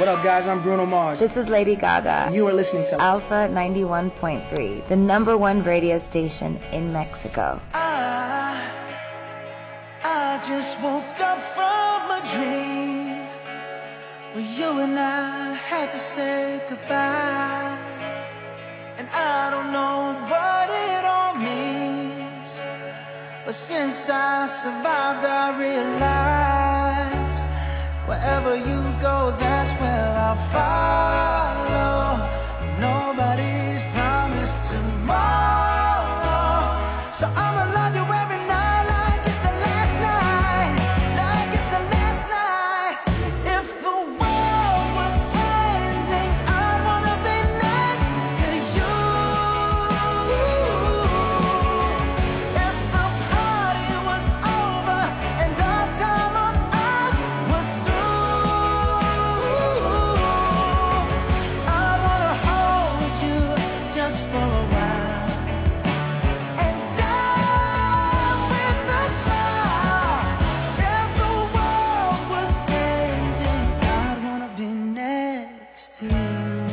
What up, guys? I'm Bruno Mars. This is Lady Gaga. You are listening to Alpha 91.3, the #1 radio station in Mexico. I just woke up from a dream where you and I had to say goodbye. And I don't know what it all means, but since I survived, I realized wherever you go, that's where I'll follow. Nobody's promised tomorrow, so I'ma love you every night like it's the last night, like it's the last night. If the world was ending, I wanna be next to you. If the party was over and our time on earth was through, I wanna hold you just for a while and dance with the stars. If the world was ending, I'd wanna be next to you.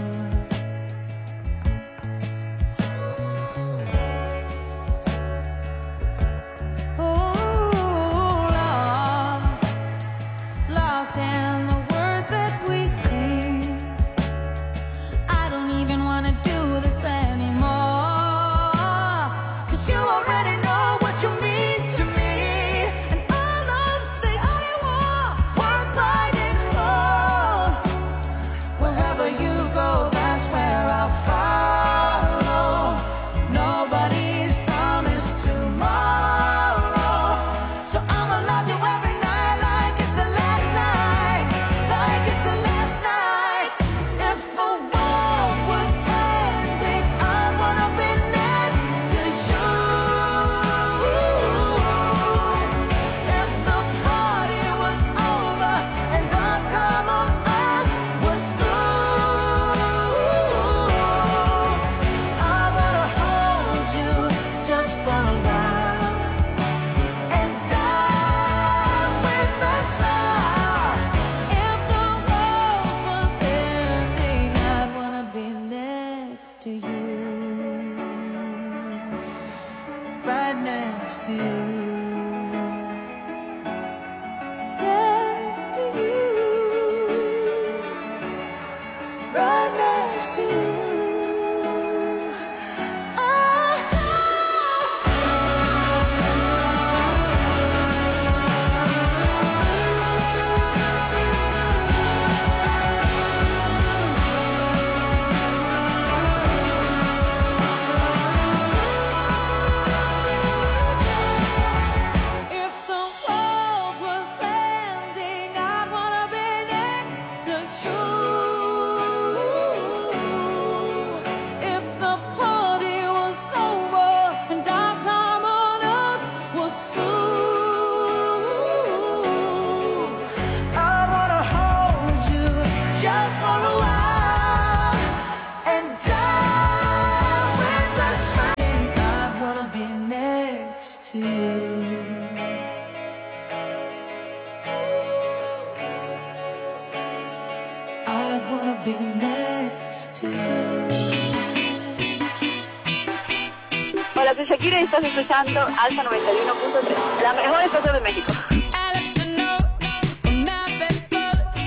Lost in the words that we sing. I don't even wanna do this anymore, 'cause you already know what you mean to me, and all of the I want worth fighting for. Wherever you go, that's where I'll follow. Nobody's promised tomorrow, so I'ma love you every night like it's the last night, like it's the last night. If the world was ending, I wanna be next to you. If the party was over and our time on earth was through, I wanna hold you just for a while and dance with the stars. If the world was ending, I'd wanna be next to you, right next to you, next to you, right next to you. If the world was ending, I'd wanna be next to you. If the party was over and our time on earth was through, I wanna hold you just for a while and dance with the stars. I wanna be next to you. I wanna be next to you. Hola, soy Shakira y estás escuchando Alfa 91.3, la mejor estación de México.